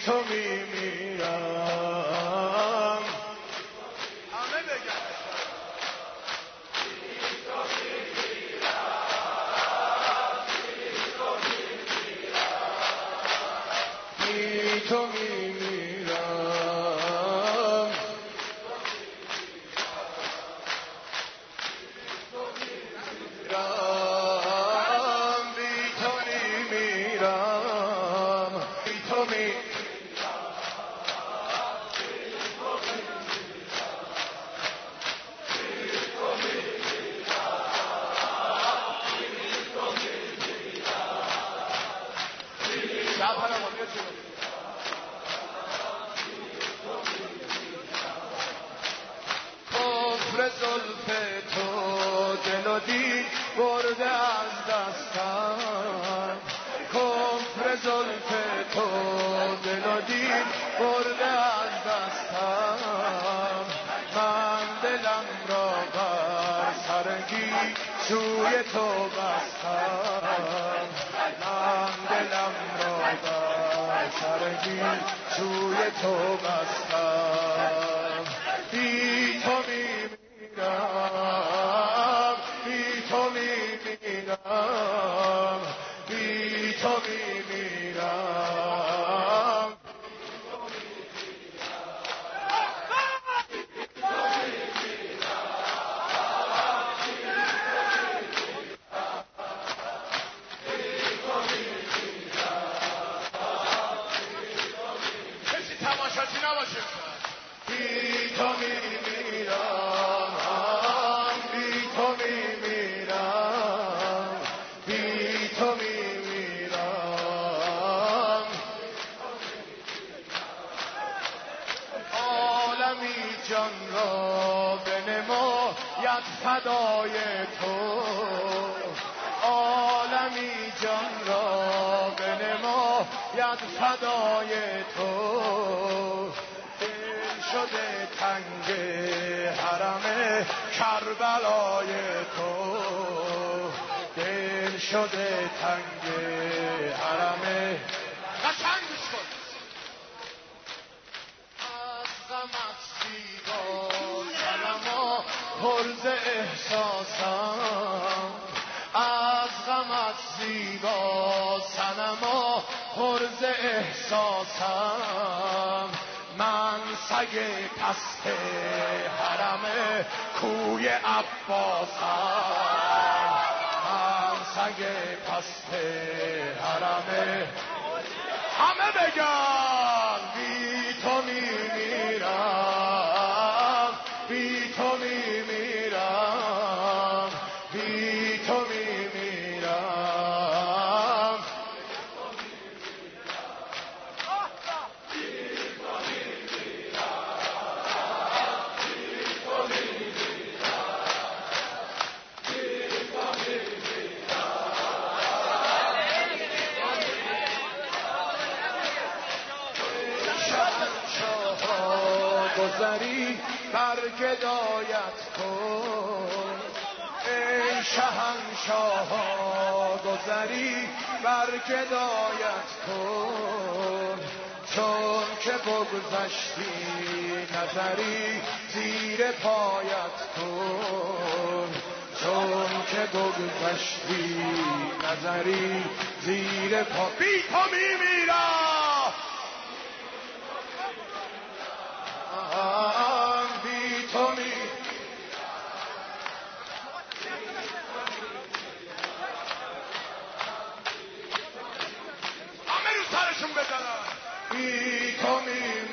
تو میمیرم. همه بگن بی تو میمیرم. بی تو میمیرم. بی تو کفر زلف تو دل و دین برده از دستم. کفر زلف تو دل و دین برده از دستم. من دلم را بر سرگی سوی تو بستم. من دلم را بر سرگی سوی تو بستم. بی تو میمیرم. بی تو میمیرم. بی تو میمیرم. کسی تماشاچی نباشه. بی تو میمیرم. بی تو میمیرم. بی تو میمیرم. عالمی جان را بنماید فدای تو. عالمی جان را بنماید فدای تو. دل شده تنگ حرم کربلای تو. دل شده تنگ حرم. قشنگ گوش کن. از غمت زیبا صنما پر ز احساسم. از غمت زیبا صنما پر ز احساسم. من سگ پست حرم کوی عباسم. من سگ پست حرم. همه بگن بی تو میمیرم. بی تو میمیرم. بی تو میمیرم. گذری بر گدایت کن. ای شهنشاه گذری بر گدایت کن. چون که بگذشتی نظری زیر پایت کن. چون که بگذشتی نظری زیر پا. بی تو میمیرم. بی تو همه رو سرشون بزنن. بی تو